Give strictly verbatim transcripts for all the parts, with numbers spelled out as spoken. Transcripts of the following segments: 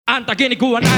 あんた気に食わない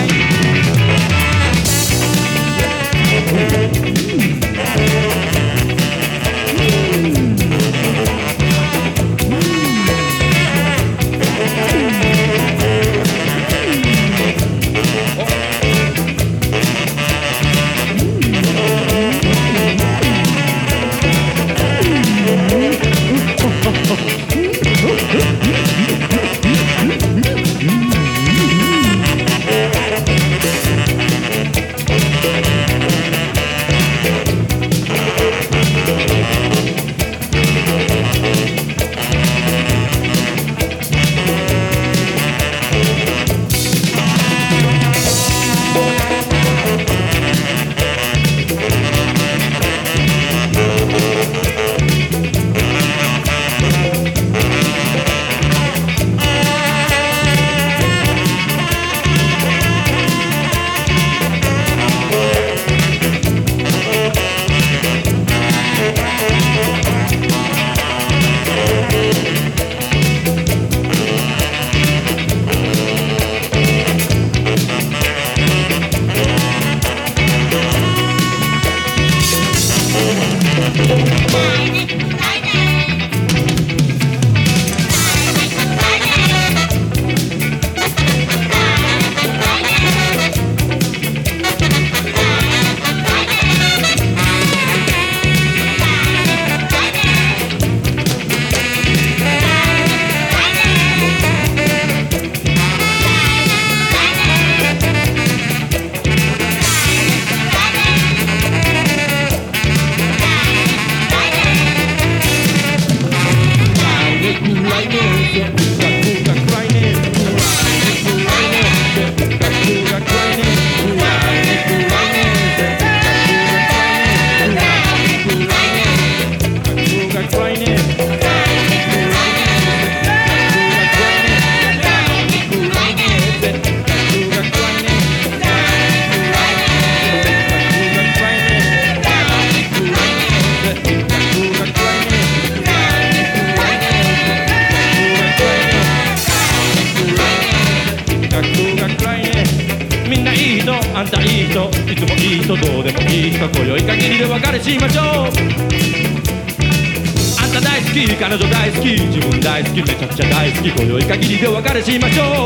あんたいい人、いつもいい人、どうでもいい人、今宵限りで別れしましょう。あんた大好き、彼女大好き、自分大好き、めちゃくちゃ大好き、今宵限りで別れしましょう。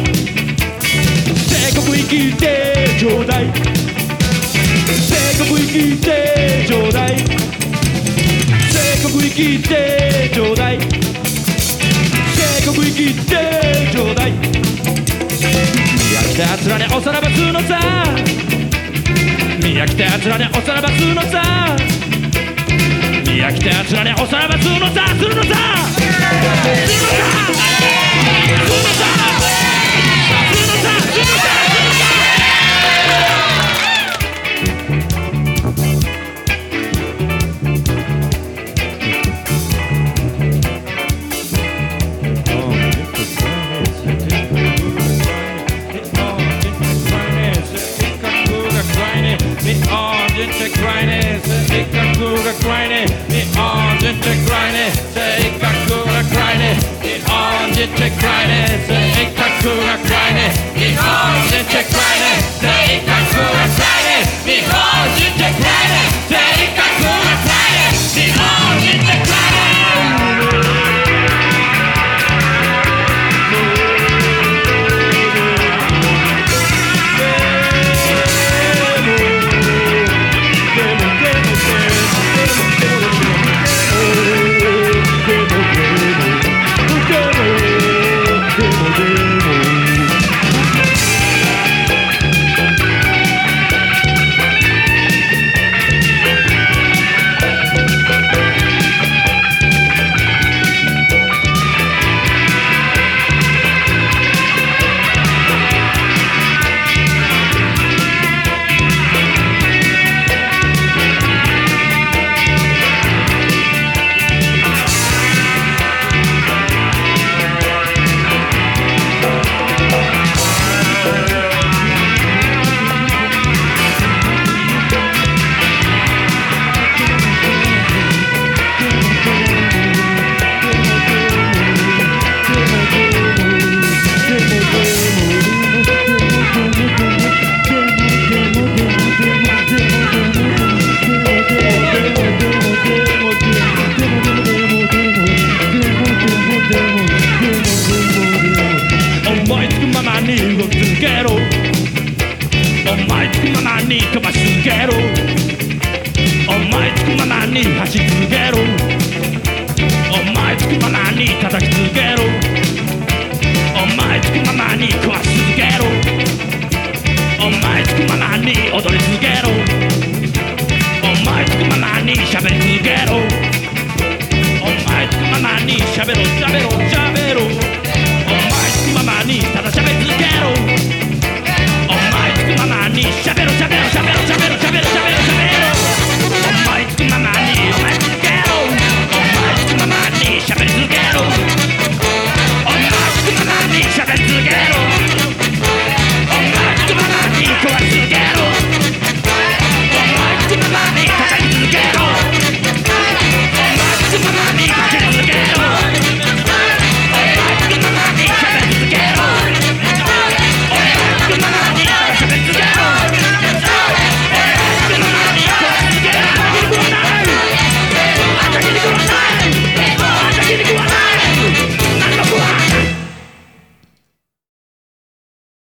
せっかく生きてちょうだい、せっかく生きてちょうだい、せっかく生きてちょうだい、せっかく生きてちょうだい。見飽きた奴らにおさらばすのさ、見飽きた奴らにおさらばすのさ、見飽きた奴らにおさらばすのさ、するのさ、するのさ、するのさ、するのさ、するのさ、するのさ。Inte grinding, så ikke kura grinding. Vi on inte grinding, så ikke kura grinding. Vi on inte grinding, så ikke kura grinding. Vi on inte grinding, så ikke kura grinding. Vi on inte grinding, så ikke kura grinding. Vi on inte grinding. に飛ばし続けろ思いつくままに走り続けろ思いつくままに叩き続けろ思いつくままに壊し